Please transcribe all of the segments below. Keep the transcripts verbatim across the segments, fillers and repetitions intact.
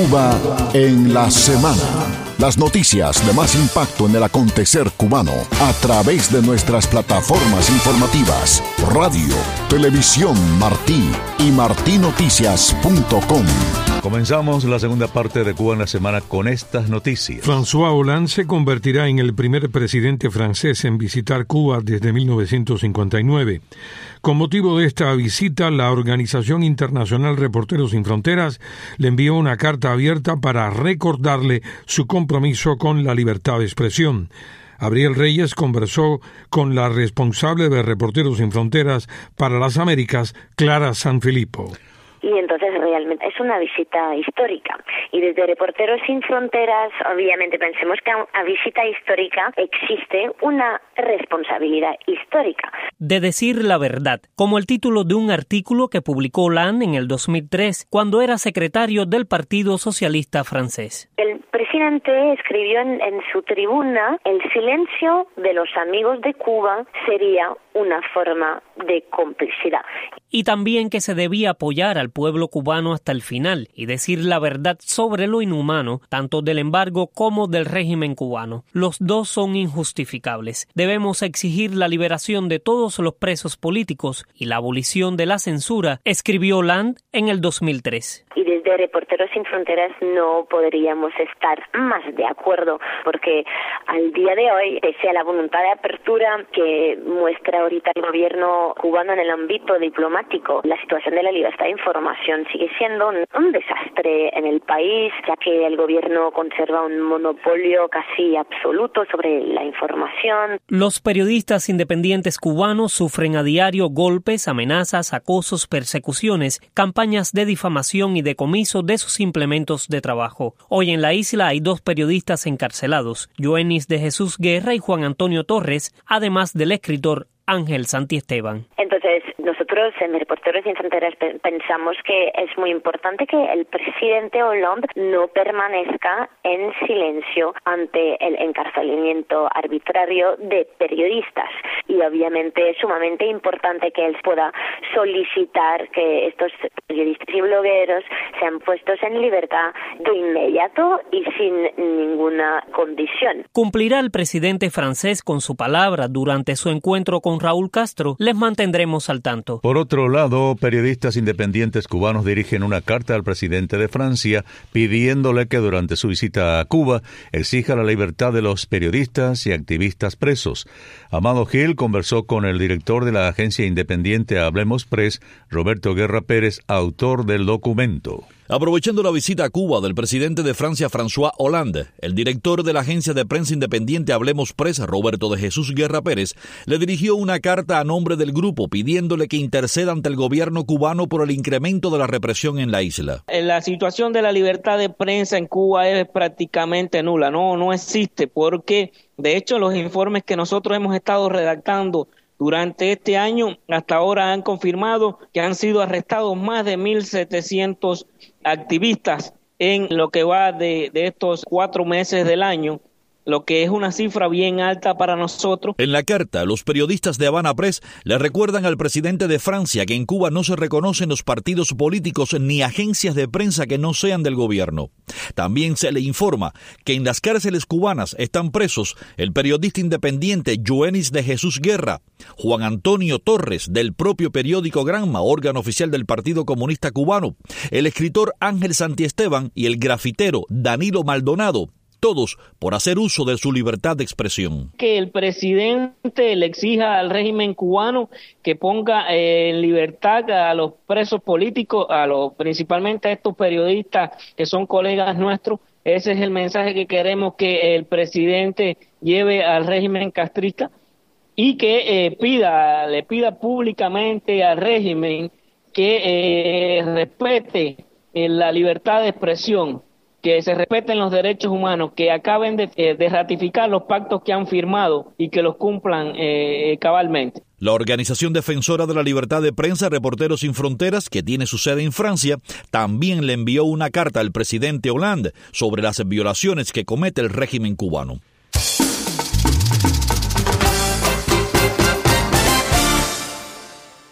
Cuba en la semana. Las noticias de más impacto en el acontecer cubano a través de nuestras plataformas informativas, radio, televisión Martí y martí noticias punto com. Comenzamos la segunda parte de Cuba en la semana con estas noticias. François Hollande se convertirá en el primer presidente francés en visitar Cuba desde mil novecientos cincuenta y nueve. Con motivo de esta visita, la Organización Internacional Reporteros Sin Fronteras le envió una carta abierta para recordarle su compromiso con la libertad de expresión. Abriel Reyes conversó con la responsable de Reporteros Sin Fronteras para las Américas, Clara Sanfilippo. Y entonces realmente es una visita histórica. Y desde Reporteros Sin Fronteras, obviamente pensemos que a visita histórica existe una responsabilidad histórica. De decir la verdad, como el título de un artículo que publicó Hollande en el dos mil tres, cuando era secretario del Partido Socialista francés. El presidente escribió en, en su tribuna: el silencio de los amigos de Cuba sería una forma de complicidad. Y también que se debía apoyar al pueblo cubano hasta el final y decir la verdad sobre lo inhumano, tanto del embargo como del régimen cubano. Los dos son injustificables. Debemos exigir la liberación de todos los presos políticos y la abolición de la censura, escribió Hollande en el dos mil tres. Y desde Reporteros Sin Fronteras no podríamos estar más de acuerdo, porque al día de hoy, pese a la voluntad de apertura que muestra ahorita el gobierno cubano en el ámbito diplomático, la situación de la libertad de información sigue siendo un, un desastre en el país, ya que el gobierno conserva un monopolio casi absoluto sobre la información. Los periodistas independientes cubanos sufren a diario golpes, amenazas, acosos, persecuciones, campañas de difamación y decomiso de sus implementos de trabajo. Hoy en la isla hay dos periodistas encarcelados, Yoenis de Jesús Guerra y Juan Antonio Torres, además del escritor Ángel Santiesteban. Entonces, nosotros en Reporteros Sin Fronteras pensamos que es muy importante que el presidente Hollande no permanezca en silencio ante el encarcelamiento arbitrario de periodistas. Y obviamente es sumamente importante que él pueda solicitar que estos periodistas y blogueros sean puestos en libertad de inmediato y sin ninguna condición. ¿Cumplirá el presidente francés con su palabra durante su encuentro con Raúl Castro? Les mantendremos al tanto. Por otro lado, periodistas independientes cubanos dirigen una carta al presidente de Francia pidiéndole que durante su visita a Cuba exija la libertad de los periodistas y activistas presos. Amado Gil conversó con el director de la agencia independiente Hablemos Press, Roberto Guerra Pérez, autor del documento. Aprovechando la visita a Cuba del presidente de Francia, François Hollande, el director de la agencia de prensa independiente Hablemos Press, Roberto de Jesús Guerra Pérez, le dirigió una carta a nombre del grupo pidiéndole que interceda ante el gobierno cubano por el incremento de la represión en la isla. La situación de la libertad de prensa en Cuba es prácticamente nula, no, no existe, porque de hecho los informes que nosotros hemos estado redactando durante este año, hasta ahora han confirmado que han sido arrestados más de mil setecientos activistas en lo que va de, de estos cuatro meses del año, lo que es una cifra bien alta para nosotros. En la carta, los periodistas de Habana Press le recuerdan al presidente de Francia que en Cuba no se reconocen los partidos políticos ni agencias de prensa que no sean del gobierno. También se le informa que en las cárceles cubanas están presos el periodista independiente Yoenis de Jesús Guerra, Juan Antonio Torres, del propio periódico Granma, órgano oficial del Partido Comunista Cubano, el escritor Ángel Santiesteban y el grafitero Danilo Maldonado, todos por hacer uso de su libertad de expresión. Que el presidente le exija al régimen cubano que ponga eh, en libertad a los presos políticos, a los principalmente a estos periodistas que son colegas nuestros. Ese es el mensaje que queremos que el presidente lleve al régimen castrista y que eh, pida, le pida públicamente al régimen que eh, respete eh, la libertad de expresión, que se respeten los derechos humanos, que acaben de, de ratificar los pactos que han firmado y que los cumplan eh, cabalmente. La organización defensora de la libertad de prensa, Reporteros Sin Fronteras, que tiene su sede en Francia, también le envió una carta al presidente Hollande sobre las violaciones que comete el régimen cubano.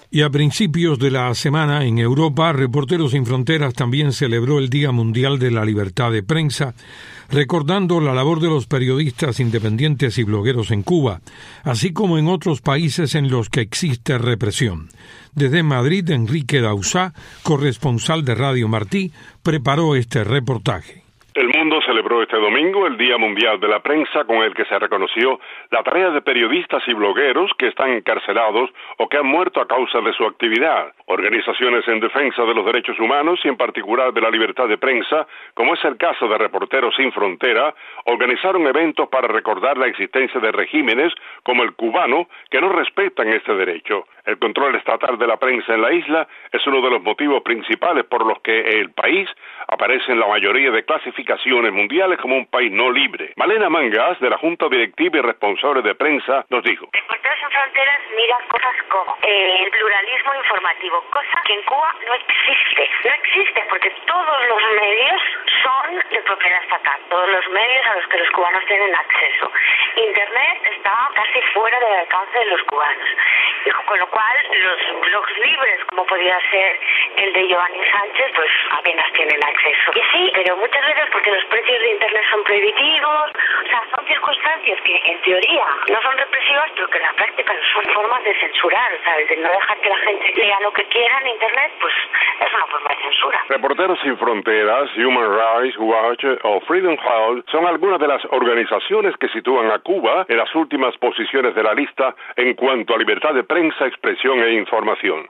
Y a principios de la semana en Europa, Reporteros Sin Fronteras también celebró el Día Mundial de la Libertad de Prensa, recordando la labor de los periodistas independientes y blogueros en Cuba, así como en otros países en los que existe represión. Desde Madrid, Enrique Dausá, corresponsal de Radio Martí, preparó este reportaje. El mundo celebró este domingo el Día Mundial de la Prensa, con el que se reconoció la tarea de periodistas y blogueros que están encarcelados o que han muerto a causa de su actividad. Organizaciones en defensa de los derechos humanos y en particular de la libertad de prensa, como es el caso de Reporteros Sin Frontera, organizaron eventos para recordar la existencia de regímenes como el cubano que no respetan este derecho. El control estatal de la prensa en la isla es uno de los motivos principales por los que el país aparece en la mayoría de clasificaciones mundiales como un país no libre. Malena Mangas, de la Junta Directiva y responsable de prensa, nos dijo: Reporteros Sin Fronteras mira cosas como eh, el pluralismo informativo, cosa que en Cuba no existe. No existe porque todos los medios son de propiedad estatal, todos los medios a los que los cubanos tienen acceso. Internet está casi fuera del alcance de los cubanos. Y con lo cual, los blogs libres, como podría ser el de Giovanni Sánchez, pues apenas tienen acceso. Y sí, pero muchas veces porque los precios de Internet son prohibitivos, o sea, son circunstancias que en teoría no son represivas, pero que en la práctica son formas de censurar, o sea, el de no dejar que la gente lea lo que quiera en Internet, pues es una forma de censura. Reporteros Sin Fronteras, Human Rights Watch o Freedom House son algunas de las organizaciones que sitúan a Cuba en las últimas posiciones de la lista en cuanto a libertad de prensa, expresión e información.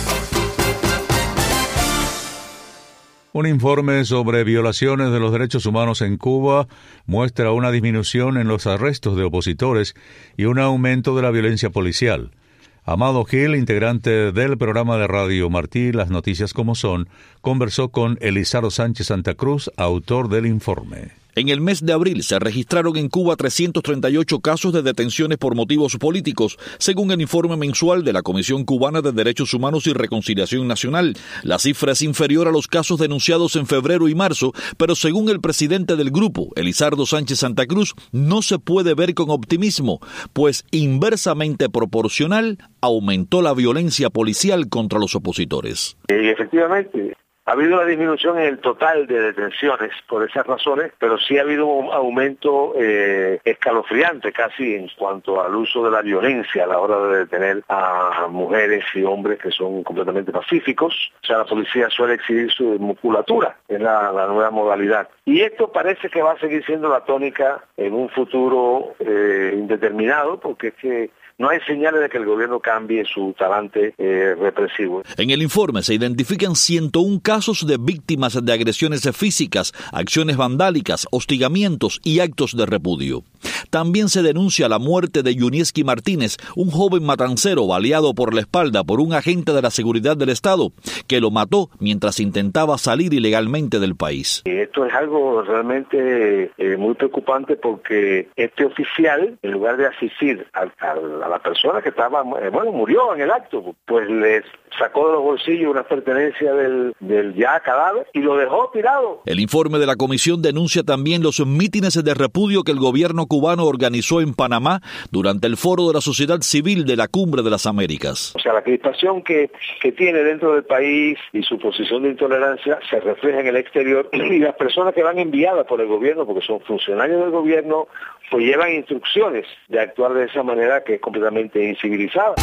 Un informe sobre violaciones de los derechos humanos en Cuba muestra una disminución en los arrestos de opositores y un aumento de la violencia policial. Amado Gil, integrante del programa de Radio Martí, Las Noticias Como Son, conversó con Elizardo Sánchez Santa Cruz, autor del informe. En el mes de abril se registraron en Cuba trescientos treinta y ocho casos de detenciones por motivos políticos, según el informe mensual de la Comisión Cubana de Derechos Humanos y Reconciliación Nacional. La cifra es inferior a los casos denunciados en febrero y marzo, pero según el presidente del grupo, Elizardo Sánchez Santa Cruz, no se puede ver con optimismo, pues inversamente proporcional aumentó la violencia policial contra los opositores. Y efectivamente, ha habido una disminución en el total de detenciones por esas razones, pero sí ha habido un aumento eh, escalofriante casi en cuanto al uso de la violencia a la hora de detener a mujeres y hombres que son completamente pacíficos. O sea, la policía suele exhibir su musculatura, es la, la nueva modalidad. Y esto parece que va a seguir siendo la tónica en un futuro eh, indeterminado, porque es que no hay señales de que el gobierno cambie su talante eh, represivo. En el informe se identifican ciento uno casos de víctimas de agresiones físicas, acciones vandálicas, hostigamientos y actos de repudio. También se denuncia la muerte de Yunieski Martínez, un joven matancero baleado por la espalda por un agente de la seguridad del Estado, que lo mató mientras intentaba salir ilegalmente del país. Esto es algo realmente eh, muy preocupante porque este oficial, en lugar de asistir a, a, a la persona que estaba, eh, bueno, murió en el acto, pues les sacó de los bolsillos una pertenencia del, del ya cadáver y lo dejó tirado. El informe de la comisión denuncia también los mítines de repudio que el gobierno cubano organizó en Panamá durante el foro de la sociedad civil de la Cumbre de las Américas. O sea, la crispación que, que tiene dentro del país y su posición de intolerancia se refleja en el exterior, y las personas que van enviadas por el gobierno, porque son funcionarios del gobierno, pues llevan instrucciones de actuar de esa manera que es completamente incivilizada.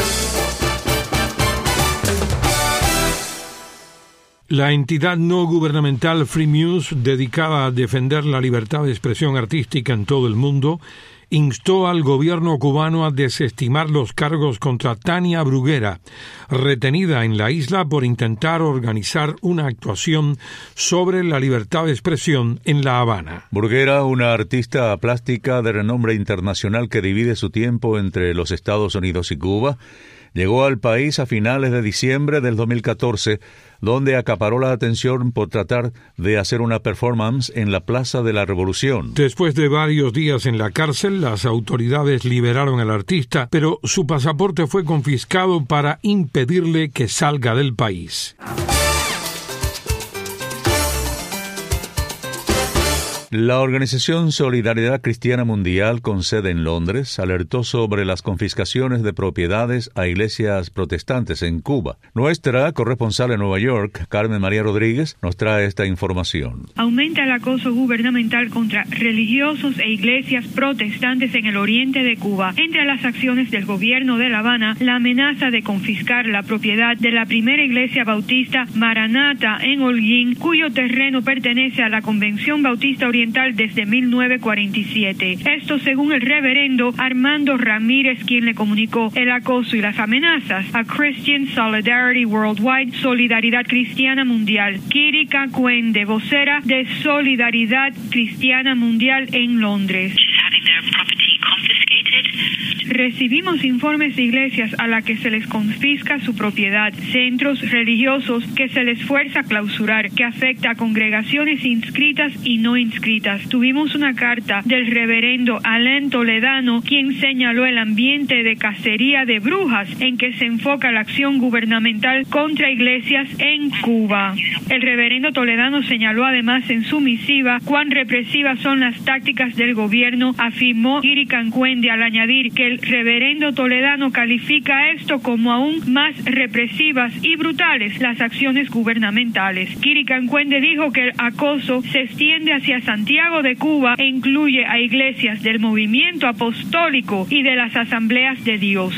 La entidad no gubernamental Free Muse, dedicada a defender la libertad de expresión artística en todo el mundo, instó al gobierno cubano a desestimar los cargos contra Tania Bruguera, retenida en la isla por intentar organizar una actuación sobre la libertad de expresión en La Habana. Bruguera, una artista plástica de renombre internacional que divide su tiempo entre los Estados Unidos y Cuba, llegó al país a finales de diciembre del dos mil catorce, donde acaparó la atención por tratar de hacer una performance en la Plaza de la Revolución. Después de varios días en la cárcel, las autoridades liberaron al artista, pero su pasaporte fue confiscado para impedirle que salga del país. La organización Solidaridad Cristiana Mundial, con sede en Londres, alertó sobre las confiscaciones de propiedades a iglesias protestantes en Cuba. Nuestra corresponsal en Nueva York, Carmen María Rodríguez, nos trae esta información. Aumenta el acoso gubernamental contra religiosos e iglesias protestantes en el oriente de Cuba. Entre las acciones del gobierno de La Habana, la amenaza de confiscar la propiedad de la primera iglesia bautista Maranata en Holguín, cuyo terreno pertenece a la Convención Bautista Oriental desde mil novecientos cuarenta y siete. Esto según el reverendo Armando Ramírez, quien le comunicó el acoso y las amenazas a Christian Solidarity Worldwide, Solidaridad Cristiana Mundial. Kiri Kakwende, vocera de Solidaridad Cristiana Mundial en Londres. Recibimos informes de iglesias a las que se les confisca su propiedad, centros religiosos que se les fuerza a clausurar, que afecta a congregaciones inscritas y no inscritas. Tuvimos una carta del reverendo Alain Toledano, quien señaló el ambiente de cacería de brujas en que se enfoca la acción gubernamental contra iglesias en Cuba. El reverendo Toledano señaló además en su misiva cuán represivas son las tácticas del gobierno, afirmó Kiri Kakwende, al añadir que el reverendo Toledano califica esto como aún más represivas y brutales las acciones gubernamentales. Kiri Kakwende dijo que el acoso se extiende hacia Santiago de Cuba e incluye a iglesias del movimiento apostólico y de las asambleas de Dios.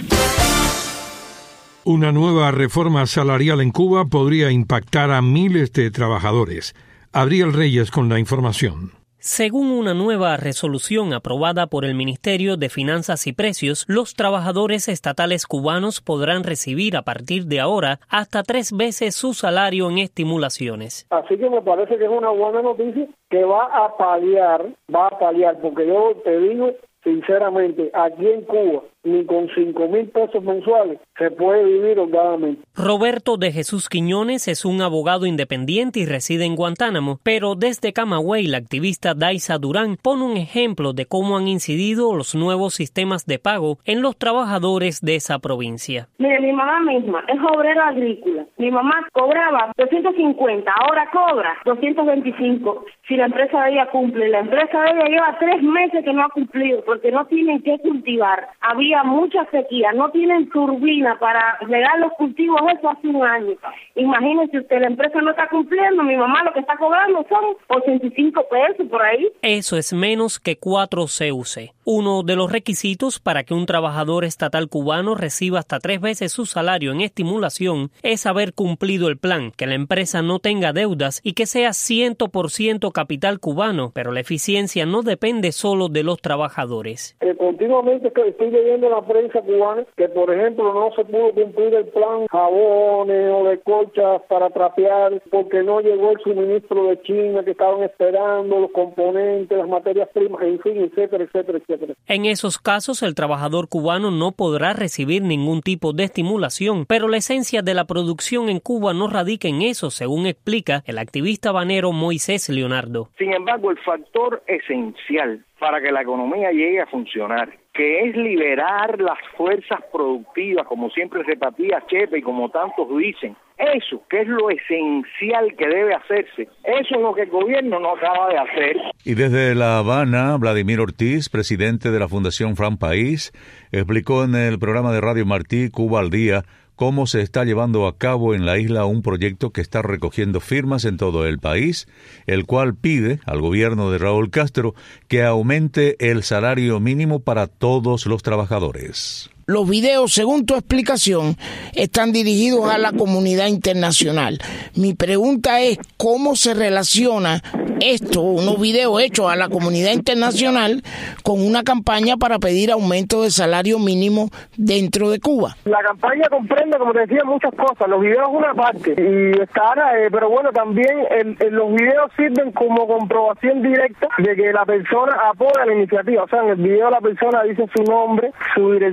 Una nueva reforma salarial en Cuba podría impactar a miles de trabajadores. Abriel Reyes con la información. Según una nueva resolución aprobada por el Ministerio de Finanzas y Precios, los trabajadores estatales cubanos podrán recibir a partir de ahora hasta tres veces su salario en estimulaciones. Así que me parece que es una buena noticia que va a paliar, va a paliar, porque yo te digo sinceramente, aquí en Cuba, ni con cinco mil pesos mensuales se puede vivir holgadamente. Roberto de Jesús Quiñones es un abogado independiente y reside en Guantánamo, pero desde Camagüey la activista Daisa Durán pone un ejemplo de cómo han incidido los nuevos sistemas de pago en los trabajadores de esa provincia. Mire, mi mamá misma es obrera agrícola. Mi mamá cobraba doscientos cincuenta, ahora cobra doscientos veinticinco. Si la empresa de ella cumple, la empresa de ella lleva tres meses que no ha cumplido porque no tienen que cultivar. Había mucha sequía, no tienen turbina para regar los cultivos, eso hace un año. Imagínense usted, la empresa no está cumpliendo, mi mamá lo que está cobrando son ochenta y cinco pesos por ahí. Eso es menos que cuatro C U C. Uno de los requisitos para que un trabajador estatal cubano reciba hasta tres veces su salario en estimulación es haber cumplido el plan, que la empresa no tenga deudas y que sea cien por ciento capital cubano, pero la eficiencia no depende solo de los trabajadores. Eh, continuamente estoy leyendo en la prensa cubana que, por ejemplo, no se pudo cumplir el plan jabones o de colchas para trapear porque no llegó el suministro de China que estaban esperando, los componentes, las materias primas, en fin, etcétera, etcétera, etcétera. En esos casos, el trabajador cubano no podrá recibir ningún tipo de estimulación, pero la esencia de la producción en Cuba no radica en eso, según explica el activista habanero Moisés Leonardo. Sin embargo, el factor esencial para que la economía llegue a funcionar, que es liberar las fuerzas productivas, como siempre repetía Chepe y como tantos dicen. Eso, que es lo esencial que debe hacerse, eso es lo que el gobierno no acaba de hacer. Y desde La Habana, Vladimir Ortiz, presidente de la Fundación Fran País, explicó en el programa de Radio Martí, Cuba al Día, cómo se está llevando a cabo en la isla un proyecto que está recogiendo firmas en todo el país, el cual pide al gobierno de Raúl Castro que aumente el salario mínimo para todos los trabajadores. Los videos, según tu explicación, están dirigidos a la comunidad internacional. Mi pregunta es, ¿cómo se relaciona esto, unos videos hechos a la comunidad internacional, con una campaña para pedir aumento de salario mínimo dentro de Cuba? La campaña comprende, como te decía, muchas cosas. Los videos es una parte, y está, eh, pero bueno, también el, el, los videos sirven como comprobación directa de que la persona apoya la iniciativa. O sea, en el video la persona dice su nombre, su dirección, porque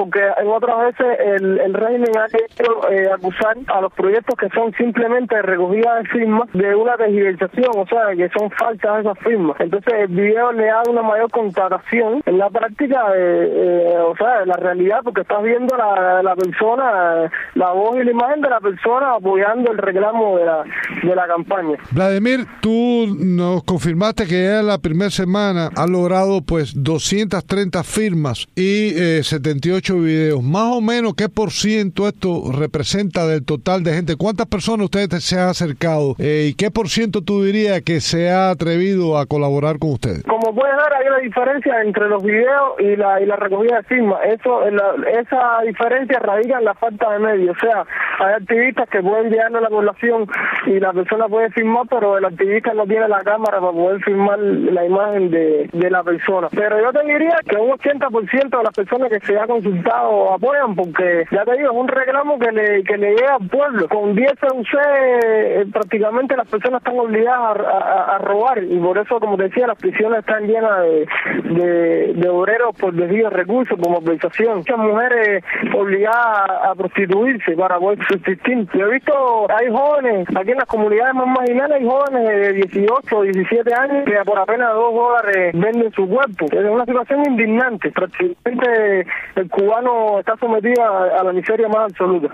porque en otras veces el, el régimen ha querido eh, acusar a los proyectos que son simplemente recogida de firmas de una tergiversación, o sea, que son falsas esas firmas. Entonces el video le da una mayor constatación en la práctica, de, eh, o sea, de la realidad, porque estás viendo la, la persona, la voz y la imagen de la persona apoyando el reclamo de la, de la campaña. Vladimir, tú nos confirmaste que ya en la primera semana ha logrado pues doscientas treinta firmas y eh, setenta y ocho videos. Más o menos, ¿qué por ciento esto representa del total de gente? ¿Cuántas personas ustedes se han acercado? Eh, ¿Y qué por ciento tú dirías que se ha atrevido a colaborar con ustedes? Como puedes ver, hay una diferencia entre los videos y la y la recogida de firmas. Eso, la, esa diferencia radica en la falta de medios. O sea, hay activistas que pueden llegar a la población y la persona puede firmar, pero el activista no tiene la cámara para poder firmar la imagen de, de la persona. Pero yo te diría que un ochenta por ciento de las personas que se ha consultado apoyan, porque ya te digo, es un reclamo que le que le llega al pueblo. Con diez C U C eh, prácticamente las personas están obligadas a, a, a robar, y por eso, como te decía, las prisiones están llenas de, de, de obreros por desvío de recursos, por mobilización. Muchas mujeres obligadas a, a prostituirse para poder subsistir. Yo he visto, hay jóvenes, aquí en las comunidades más marginales, hay jóvenes de dieciocho o diecisiete años que por apenas dos dólares venden su cuerpo. Es una situación indignante. Prácticamente el cubano está sometido a, a la miseria más absoluta.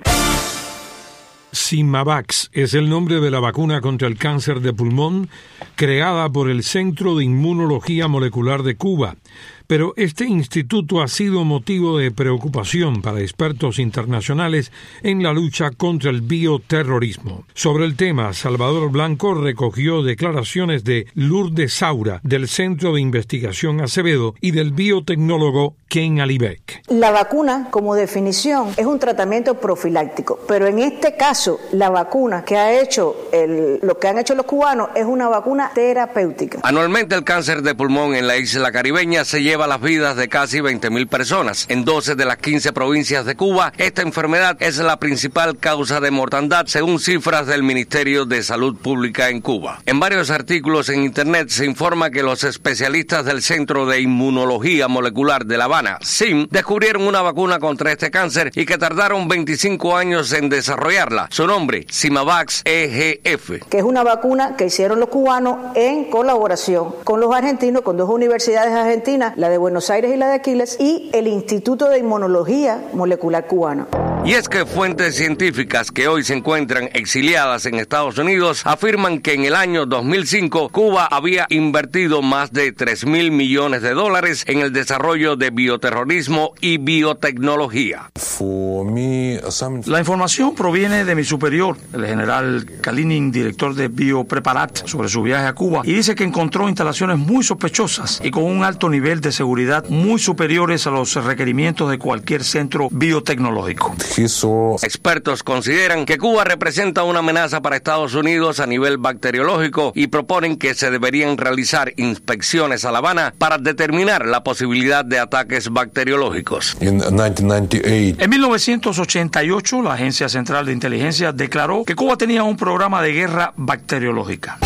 Simavax es el nombre de la vacuna contra el cáncer de pulmón creada por el Centro de Inmunología Molecular de Cuba. Pero este instituto ha sido motivo de preocupación para expertos internacionales en la lucha contra el bioterrorismo. Sobre el tema, Salvador Blanco recogió declaraciones de Lourdes Saura, del Centro de Investigación Acevedo, y del biotecnólogo Ken Alibek. La vacuna, como definición, es un tratamiento profiláctico, pero en este caso, la vacuna que ha hecho el, lo que han hecho los cubanos es una vacuna terapéutica. Anualmente el cáncer de pulmón en la isla caribeña se lleva las vidas de casi veinte mil personas. En doce de las quince provincias de Cuba, esta enfermedad es la principal causa de mortandad, según cifras del Ministerio de Salud Pública en Cuba. En varios artículos en Internet se informa que los especialistas del Centro de Inmunología Molecular de La Habana, C I M, descubrieron una vacuna contra este cáncer y que tardaron veinticinco años en desarrollarla. Su nombre, Simavax E G F. Que es una vacuna que hicieron los cubanos en colaboración con los argentinos, con dos universidades argentinas, la de Buenos Aires y la de Aquiles, y el Instituto de Inmunología Molecular Cubano. Y es que fuentes científicas que hoy se encuentran exiliadas en Estados Unidos afirman que en el año dos mil cinco Cuba había invertido más de tres mil millones de dólares en el desarrollo de bioterrorismo y biotecnología. La información proviene de mi superior, el general Kalinin, director de Biopreparat, sobre su viaje a Cuba, y dice que encontró instalaciones muy sospechosas y con un alto nivel de seguridad muy superiores a los requerimientos de cualquier centro biotecnológico. Expertos consideran que Cuba representa una amenaza para Estados Unidos a nivel bacteriológico y proponen que se deberían realizar inspecciones a La Habana para determinar la posibilidad de ataques bacteriológicos. En mil novecientos ochenta y ocho, la Agencia Central de Inteligencia declaró que Cuba tenía un programa de guerra bacteriológica.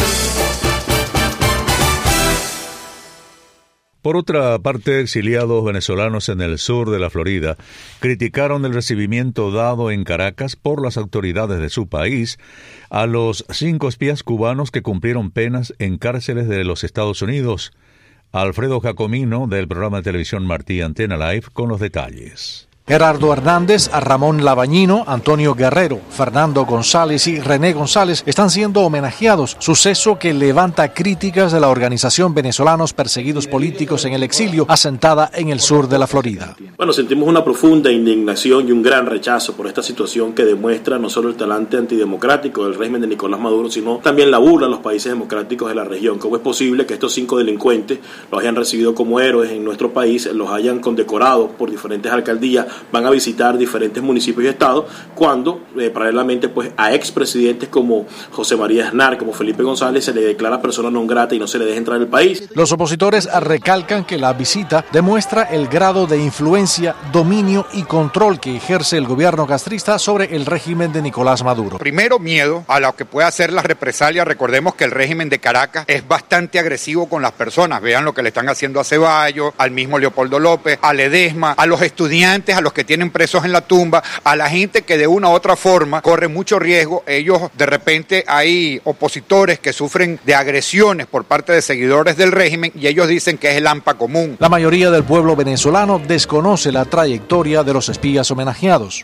Por otra parte, exiliados venezolanos en el sur de la Florida criticaron el recibimiento dado en Caracas por las autoridades de su país a los cinco espías cubanos que cumplieron penas en cárceles de los Estados Unidos. Alfredo Jacomino, del programa de televisión Martí Antena Live, con los detalles. Gerardo Hernández, Ramón Labañino, Antonio Guerrero, Fernando González y René González están siendo homenajeados, suceso que levanta críticas de la organización Venezolanos Perseguidos Políticos en el Exilio, asentada en el sur de la Florida. Bueno, sentimos una profunda indignación y un gran rechazo por esta situación que demuestra no solo el talante antidemocrático del régimen de Nicolás Maduro, sino también la burla a los países democráticos de la región. ¿Cómo es posible que estos cinco delincuentes los hayan recibido como héroes en nuestro país, los hayan condecorado por diferentes alcaldías, van a visitar diferentes municipios y estados, cuando eh, paralelamente pues a expresidentes como José María Aznar, como Felipe González, se le declara persona non grata y no se le deja entrar al país? Los opositores recalcan que la visita demuestra el grado de influencia, dominio y control que ejerce el gobierno castrista sobre el régimen de Nicolás Maduro. Primero, miedo a lo que pueda hacer las represalias. Recordemos que el régimen de Caracas es bastante agresivo con las personas. Vean lo que le están haciendo a Ceballos, al mismo Leopoldo López, a Ledesma, a los estudiantes, a los que tienen presos en la tumba, a la gente que de una u otra forma corre mucho riesgo. Ellos, de repente, hay opositores que sufren de agresiones por parte de seguidores del régimen y ellos dicen que es el hampa común. La mayoría del pueblo venezolano desconoce la trayectoria de los espías homenajeados.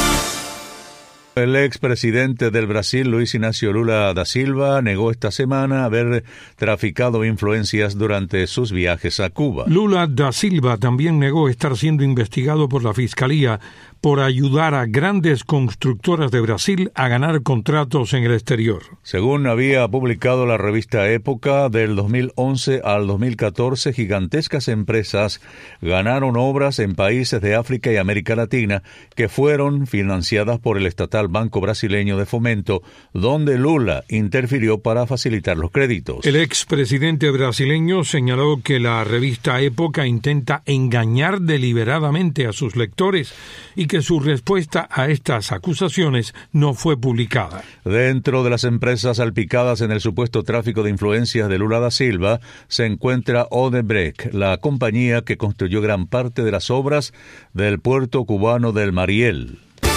El expresidente del Brasil, Luis Inácio Lula da Silva, negó esta semana haber traficado influencias durante sus viajes a Cuba. Lula da Silva también negó estar siendo investigado por la Fiscalía por ayudar a grandes constructoras de Brasil a ganar contratos en el exterior. Según había publicado la revista Época, del dos mil once al dos mil catorce, gigantescas empresas ganaron obras en países de África y América Latina que fueron financiadas por el estatal Banco Brasileño de Fomento, donde Lula interfirió para facilitar los créditos. El expresidente brasileño señaló que la revista Época intenta engañar deliberadamente a sus lectores y que su respuesta a estas acusaciones no fue publicada. Dentro de las empresas salpicadas en el supuesto tráfico de influencias de Lula da Silva se encuentra Odebrecht, la compañía que construyó gran parte de las obras del puerto cubano del Mariel.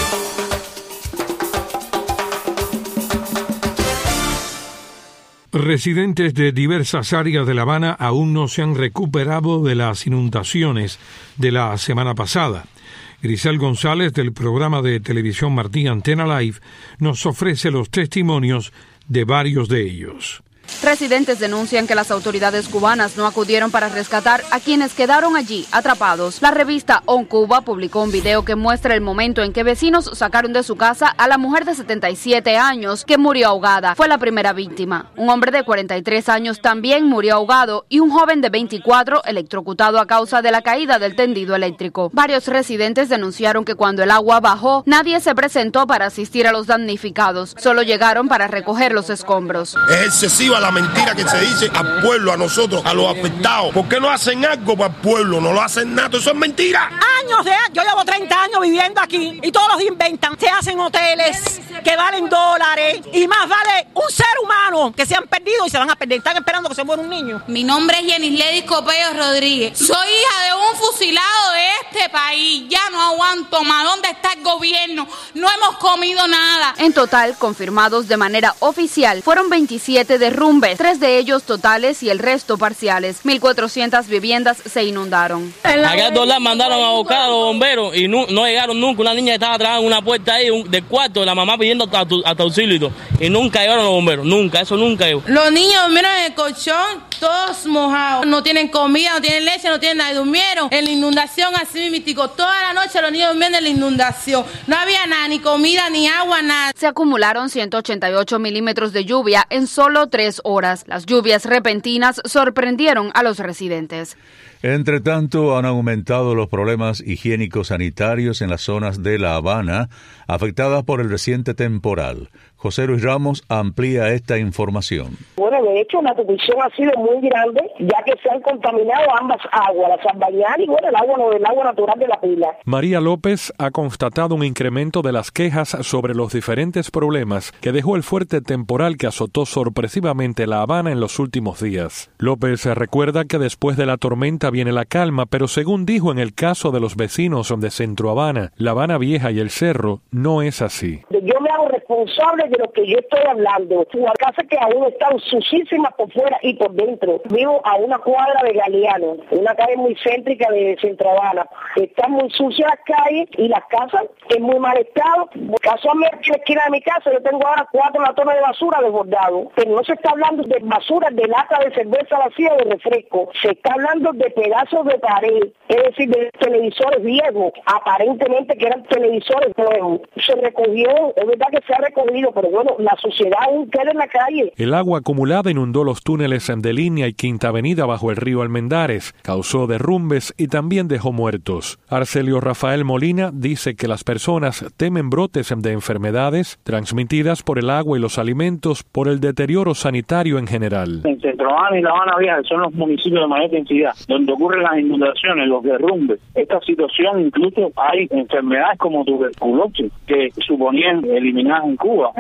Residentes de diversas áreas de La Habana aún no se han recuperado de las inundaciones de la semana pasada. Grisel González, del programa de televisión Martí Antena Live, nos ofrece los testimonios de varios de ellos. Residentes denuncian que las autoridades cubanas no acudieron para rescatar a quienes quedaron allí atrapados. La revista On Cuba publicó un video que muestra el momento en que vecinos sacaron de su casa a la mujer de setenta y siete años que murió ahogada. Fue la primera víctima. Un hombre de cuarenta y tres años también murió ahogado y un joven de veinticuatro electrocutado a causa de la caída del tendido eléctrico. Varios residentes denunciaron que cuando el agua bajó, nadie se presentó para asistir a los damnificados. Solo llegaron para recoger los escombros. Es excesiva la mentira que se dice al pueblo, a nosotros, a los afectados. ¿Por qué no hacen algo para el pueblo? No lo hacen nada, eso es mentira. Años de años, yo llevo treinta años viviendo aquí y todos los inventan. Se hacen hoteles que valen dólares y más vale un ser humano que se han perdido y se van a perder. Están esperando que se muera un niño. Mi nombre es Yenisledis Copello Rodríguez. Soy hija de un fusilado de este país. Ya no aguanto más. ¿Dónde está el gobierno? No hemos comido nada. En total, confirmados de manera oficial, fueron veintisiete derrumbes, tres de ellos totales y el resto parciales. mil cuatrocientas viviendas se inundaron. Acá todos lados mandaron a buscar a los bomberos y no, no llegaron nunca. Una niña estaba atrás en una puerta ahí un, del cuarto de la mamá pidiendo hasta auxilio y todo. Y nunca llegaron los bomberos, nunca, eso nunca llegó. Los niños durmieron en el colchón, todos mojados. No tienen comida, no tienen leche, no tienen nada. Durmieron en la inundación así místico. Toda la noche los niños durmieron en la inundación. No había nada, ni comida, ni agua, nada. Se acumularon ciento ochenta y ocho milímetros de lluvia en solo tres horas. Las lluvias repentinas sorprendieron a los residentes. Entre tanto, han aumentado los problemas higiénicos sanitarios en las zonas de La Habana afectadas por el reciente temporal. José Luis Ramos amplía esta información. Bueno, de hecho, la polución ha sido muy grande, ya que se han contaminado ambas aguas, la Sambañán y bueno, el agua, el agua natural de la pila. María López ha constatado un incremento de las quejas sobre los diferentes problemas que dejó el fuerte temporal que azotó sorpresivamente La Habana en los últimos días. López recuerda que después de la tormenta viene la calma, pero según dijo en el caso de los vecinos de Centro Habana, La Habana Vieja y El Cerro, no es así. Yo me hago responsable de lo que yo estoy hablando. Las casas que aún están sucísimas por fuera y por dentro. Vivo a una cuadra de Galeano, una calle muy céntrica de Centro Habana. Están muy sucias las calles y las casas en muy mal estado. Casualmente en la esquina de mi casa yo tengo ahora cuatro latones de basura desbordados. Pero no se está hablando de basura, de lata de cerveza vacía o de refresco. Se está hablando de pedazos de pared, es decir, de televisores viejos, aparentemente que eran televisores nuevos. Se recogió, es verdad que se ha recogido, pero bueno, la suciedad aún queda en la calle. El agua acumulada inundó los túneles de Línea y Quinta Avenida bajo el río Almendares, causó derrumbes y también dejó muertos. Arcelio Rafael Molina dice que las personas temen brotes de enfermedades transmitidas por el agua y los alimentos por el deterioro sanitario en general. En Centro Habana y La Habana Vieja son los municipios de mayor densidad, donde ocurren las inundaciones, los derrumbes. Esta situación incluso hay enfermedades como tuberculosis que suponían eliminadas en Cuba.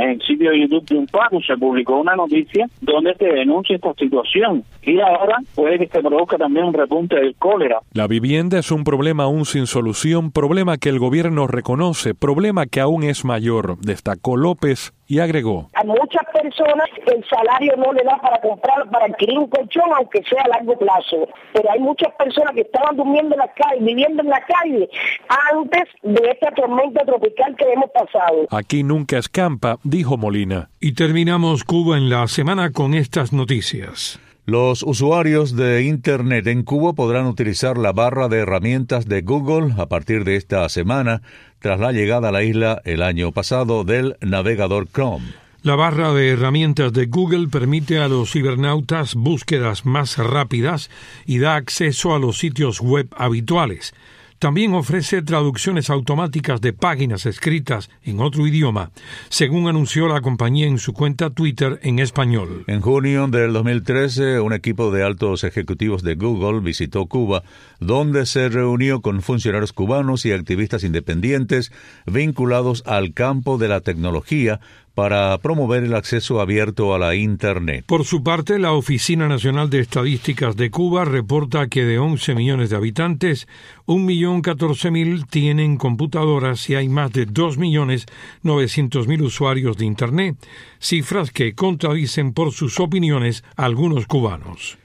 en el sitio de YouTube de Unpacu se publicó una noticia donde se denuncia esta situación y ahora puede que se produzca también un repunte del cólera. La vivienda es un problema aún sin solución, problema que el gobierno reconoce, problema que aún es mayor, destacó López y agregó. A muchas personas el salario no le da para comprar, para adquirir un colchón, aunque sea a largo plazo. Pero hay muchas personas que estaban durmiendo en la calle, viviendo en la calle, antes de esta tormenta tropical que hemos pasado. Aquí nunca escampa, dijo Molina. Y terminamos Cuba en la semana con estas noticias. Los usuarios de Internet en Cuba podrán utilizar la barra de herramientas de Google a partir de esta semana, tras la llegada a la isla el año pasado del navegador Chrome. La barra de herramientas de Google permite a los cibernautas búsquedas más rápidas y da acceso a los sitios web habituales. También ofrece traducciones automáticas de páginas escritas en otro idioma, según anunció la compañía en su cuenta Twitter en español. En junio del dos mil trece, un equipo de altos ejecutivos de Google visitó Cuba, donde se reunió con funcionarios cubanos y activistas independientes vinculados al campo de la tecnología para promover el acceso abierto a la Internet. Por su parte, la Oficina Nacional de Estadísticas de Cuba reporta que de once millones de habitantes, un millón catorce mil tienen computadoras y hay más de dos millones novecientos mil usuarios de Internet, cifras que contradicen por sus opiniones a algunos cubanos.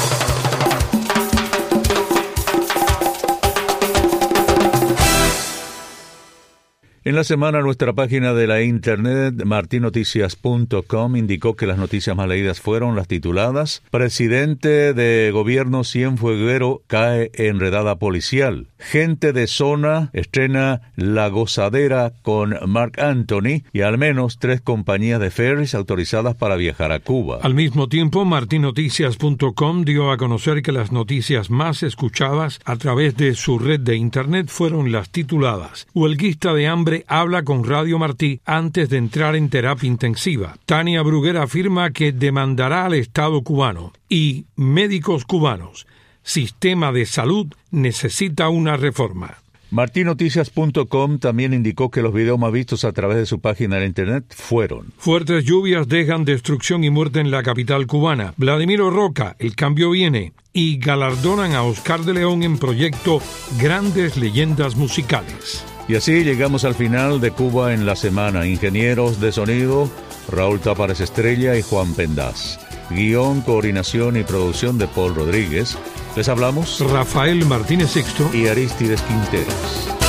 En la semana, nuestra página de la internet, martin noticias punto com, indicó que las noticias más leídas fueron las tituladas: Presidente de Gobierno Cienfueguero cae en redada policial. Gente de zona estrena La Gozadera con Marc Anthony y al menos tres compañías de ferries autorizadas para viajar a Cuba. Al mismo tiempo, martin noticias punto com dio a conocer que las noticias más escuchadas a través de su red de internet fueron las tituladas: Huelguista de hambre habla con Radio Martí antes de entrar en terapia intensiva. Tania Bruguera afirma que demandará al Estado cubano. Y médicos cubanos. Sistema de salud necesita una reforma. martin noticias punto com también indicó que los videos más vistos a través de su página de internet fueron: Fuertes lluvias dejan destrucción y muerte en la capital cubana. Vladimiro Roca, El cambio viene. Y galardonan a Oscar de León en proyecto Grandes Leyendas Musicales. Y así llegamos al final de Cuba en la semana. Ingenieros de sonido, Raúl Tápares Estrella y Juan Pendaz. Guión, coordinación y producción de Paul Rodríguez. Les hablamos Rafael Martínez Sixto y Aristides Quinteros.